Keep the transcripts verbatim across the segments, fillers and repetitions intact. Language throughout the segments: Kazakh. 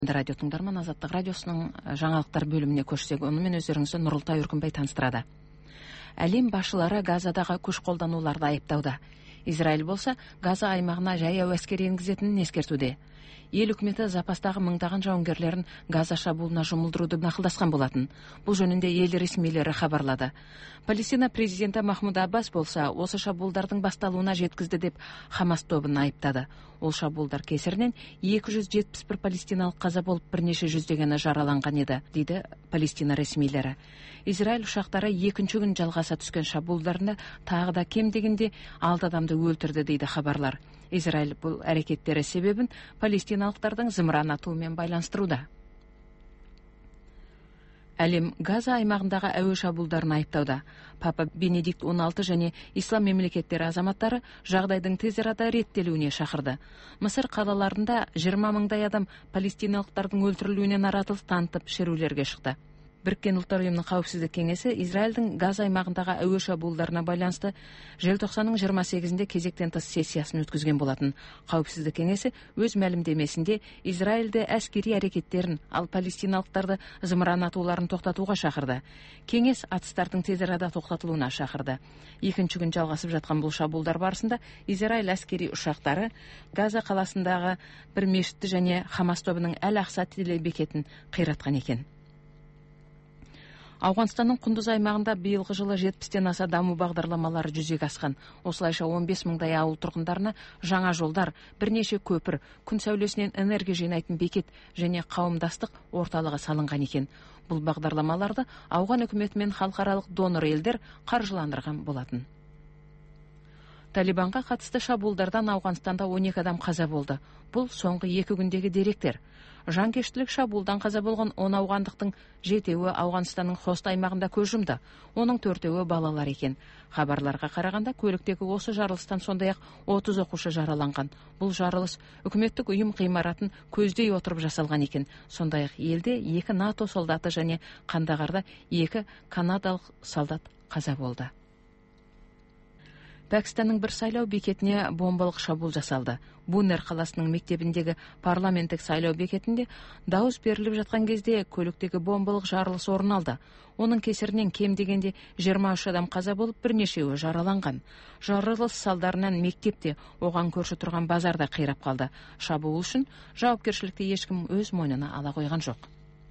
Радио тыңдарман, Азаттық радиосының жаңалықтар бөліміне көшсек, онымен өздеріңізді Нұрылтай Үркімбай таныстырады. Әлем басшылары Газадағы күш қолдануларды айыптауда. Израиль болса, Газа аймағына жаяу әскер енгізетінін ескертуде. Ел үкіметі запастағы мыңдаған жауынгерлерін Газа шабуылына жұмылдыруды нақылдасқан болатын. Бұл жөнінде ел ресмилері хабарлады. Палестина президенті Махмуд Аббас болса, осы шабуылдардың басталуына жеткізді деп Хамас тобын айыптады. Ол шабуылдар кесірінен екі жүз жетпіс бір палестиналық қаза болып, бірнеше жүздегені жараланған еді, дейді Палестина ресмилері. Израиль ұшақтары екінші күн жалғаса түскен шабуылдарында тағы да кем дегенде алты адамды өлтірді, дейді хабарлар. Израиль бұл әрекеттері себебін палестиналықтардың зымыран атуымен байланыстыруда. Әлем Газа аймағындағы әуе шабуылдарын айыптауда. Папа Бенедикт он алты және ислам мемлекеттері азаматтары жағдайдың тез арада реттелуіне шақырды. Мысыр қалаларында жиырма мыңдай адам палестиналықтардың өлтірілуіне наразылық танытып шерулерге шықты. Біріккен ұлттар ұйымының қауіпсіздік кеңесі Израильдің Газа аймағындағы әуе шабуылдарына байланысты желтоқсанның жиырма сегізінде кезектен тыс сессиясын өткізген болатын. Қауіпсіздік кеңесі өз мәлімдемесінде Израильді әскери әрекеттерін, ал палестиналықтарды зымыран атуларын тоқтатуға шақырды. Кеңес атыстардың тез арада тоқтатылуына шақырды. Екінші күн жалғасып жатқан бұл шабуылдар барысында Израиль әскери ұшақтары Газа қаласындағы бір мешітті және Хамас тобының Әл-Ақса телебекетін қиратқан екен. Ауғанстанның Құндыз аймағында биылғы жылы жетпістен аса даму бағдарламалары жүзеге асқан. Осылайша он бес мыңдай ауыл тұрғындарына жаңа жолдар, бірнеше көпір, күн сәулесінен энергия жинайтын бекет және қауымдастық орталығы салынған екен. Бұл бағдарламаларды ауған үкіметі мен халықаралық донор елдер қаржыландырған болатын. Талибанға қатысты шабуылдардан Ауғанстанда он екі адам қаза болды. Бұл соңғы екі күндегі деректер. Жанкештілік шабуылдан қаза болған он ауғандықтың жетеуі Ауғанстанның Хост аймағында көз жұмды. Оның төртеуі балалар екен. Хабарларға қарағанда көліктегі осы жарылыстан сондай-ақ отыз оқушы жараланған. Бұл жарылыс үкіметтік ұйым ғимаратын көздей отырып жасалған екен. Сондай-ақ елде екі НАТО солдаты және Қандағарда екі канадалық солдат қаза болды. Пәкістанның бір сайлау бекетіне бомбалық шабуыл жасалды. Бунер қаласының мектебіндегі парламенттік сайлау бекетінде дауыс беріліп жатқан кезде көліктегі бомбалық жарылыс орын алды. Оның кесірінен кем дегенде жиырма үш адам қаза болып, бірнешеуі жараланған. Жарылыс салдарынан мектепте, оған көрші тұрған базарда қирап қалды. Шабуыл үшін жауапкершілікті ешкім өз мойнына ала қойған жоқ.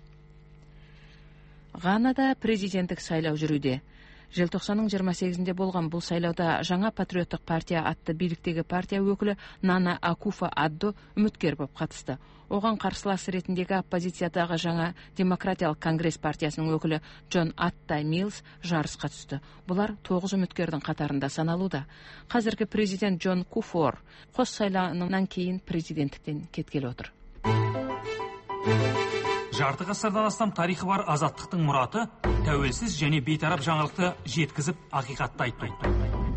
Ғанада президенттік сайлау жүруде. Желтоқсанның жиырма сегізінде болған бұл сайлауда жаңа патриоттық партия атты биліктегі партия өкілі Нана Акуфо Аддо үміткер болып қатысты. Оған қарсылас ретіндегі оппозициядағы жаңа демократиялық конгресс партиясының өкілі Джон Аттай Милс жарысқа түсті. Бұлар тоғыз үміткердің қатарында саналуда. Қазіргі президент Джон Куфор қос сайлауынан кейін президенттіктен кеткелі отыр. Жарты ғасырдан астам тарихы бар азаттықтың мұраты тәуелсіз және бейтарап жаңалықты жеткізіп, ақиқатты айтпайды.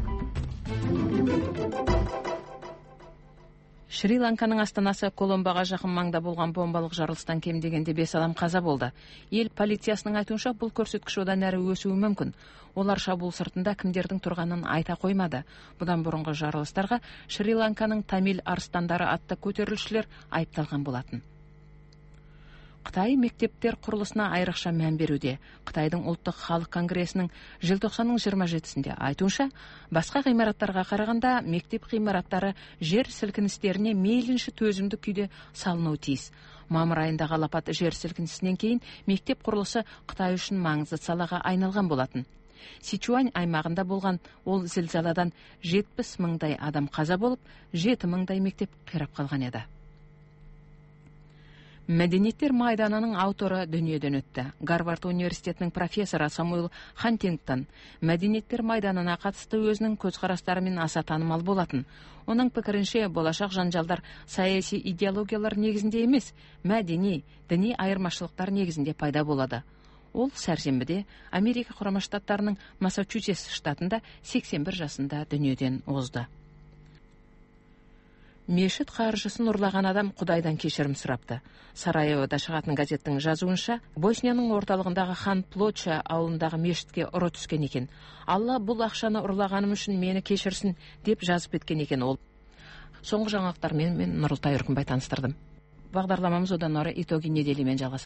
Шри-Ланканың астанасы Коломбоға жақын маңда болған бомбалық жарылыстан кем дегенде бес адам қаза болды. Ел полициясының айтуынша бұл көрсеткіш одан әрі өсуі мүмкін. Олар шабуыл сыртында кімдердің тұрғанын айта қоймады. Бұдан бұрынғы жарылыстарға Шри-Ланканың Тамил арыстандары атты көтерілісшілер айыпталған болатын. Қытай мектептер құрылысына айрықша мән беруде. Қытайдың ұлттық халық конгресінің желтоқсанның жиырма жетісінде айтуынша, басқа ғимараттарға қарағанда мектеп ғимараттары жер сілкіністеріне мейлінше төзімді күйде салынуы тиіс. Мамыр айындағы алапат жер сілкінісінен кейін мектеп құрылысы Қытай үшін маңызды салаға айналған болатын. Сичуань аймағында болған ол зілзаладан жетпіс мыңдай адам қаза болып, жеті мыңдай мектеп қирап қалған еді. Мәдениеттер майданының авторы дүниеден өтті. Гарвард университетінің профессоры Самуэл Хантингтон мәдениеттер майданына қатысты өзінің көзқарастарымен аса танымал болатын. Оның пікірінше, болашақ жанжалдар саяси идеологиялар негізінде емес, мәдени, діни айырмашылықтар негізінде пайда болады. Ол сәрсенбіде Америка Құрама Штаттарының Массачусетс штатында сексен бір жасында дүниеден озды. Мешіт қаржысын ұрлаған адам Құдайдан кешірім сұрапты. Сараевода шығатын газеттің жазуынша, Боснияның орталығындағы Хан Плоча ауылындағы мешітке ұры түскен екен. Алла бұл ақшаны ұрлағаным үшін мені кешірсін деп жазып кеткен екен ол. Соңғы жаңалықтармен мен Нұрылтай Үркімбай таныстырдым. бағдарламамыз одан ары итоги недели менен жалғасады.